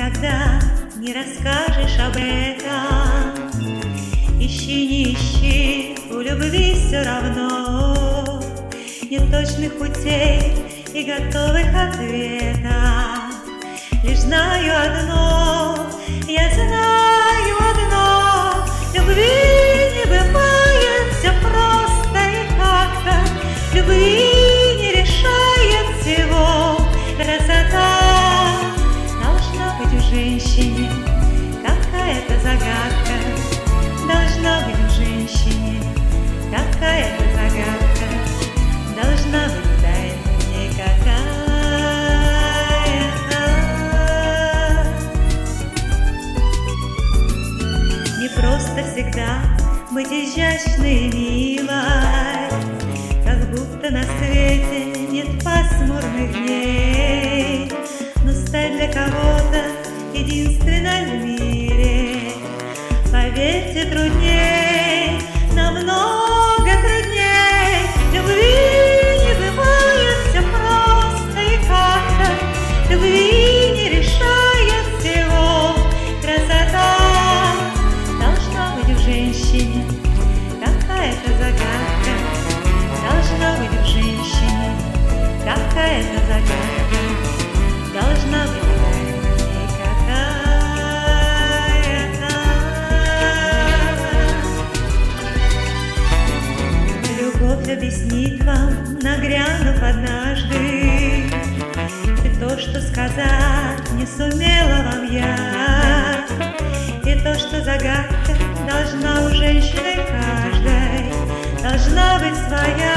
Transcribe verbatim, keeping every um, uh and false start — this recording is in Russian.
никогда не расскажешь об этом. Ищи, не ищи, у любви все равно нет точных путей и готовых ответов. Лишь знаю одно, я знаю одно: любви не бывает все просто и как-то. Любви не решает всего красота. Должна быть в женщине какая-то загадка. Должна быть в женщине какая-то загадка. Должна быть тайна в ней какая-то. Не просто всегда быть изящной и милой, как будто на свете нет пасмурных дней. Но стать для кого-то единственной в мире, поверьте, трудней, намного трудней. Любви не бывает все просто и как-то. Любви не решает всего красота. Должна быть в женщине какая-то загадка. Должна быть в женщине какая-то загадка. Должна быть тайна в ней какая-то. Любовь объяснит вам, нагрянув однажды, и то, что сказать не сумела вам я, и то, что загадка должна у женщины каждой, должна быть своя.